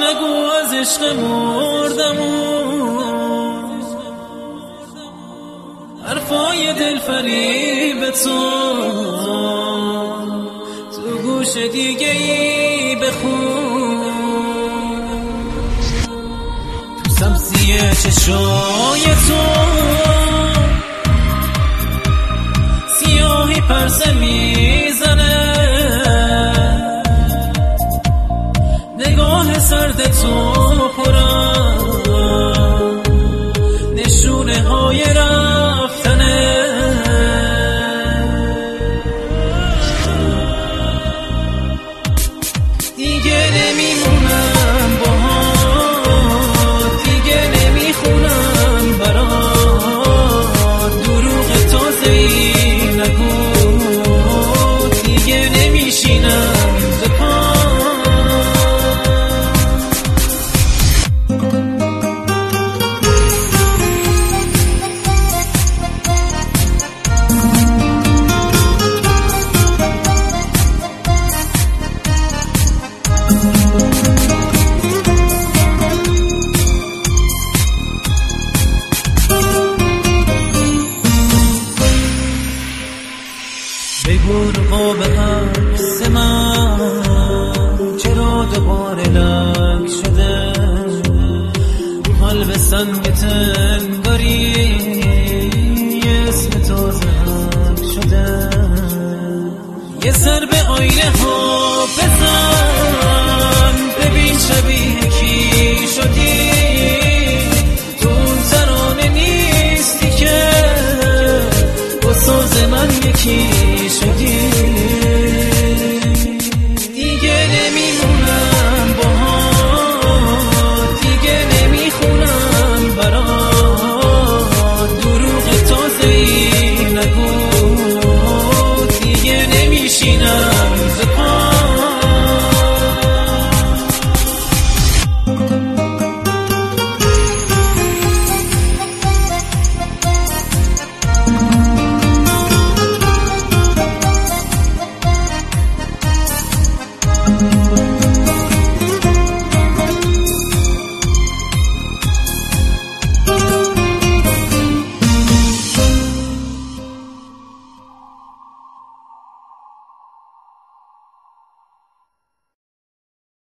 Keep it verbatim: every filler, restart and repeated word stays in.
نگو از عشق مردم حرفای دل فریب تو تو گوش دیگه ای بخون، تو سبزی چشای تو سیاهی پرسه میزنه، نگاه سرد تو پرم نشونه های رفتنه. دیگه نمیمونم باهات، دیگه نمیخونم برات، دروغ تازه‌ای نگو، دیگه نمیشینم ز پا. بگو رو خواب عکس من چرا دوباره لک شده، رو قلب سنگ تنگاری اسم تازه حک شده. یه سر به آینه ها بزن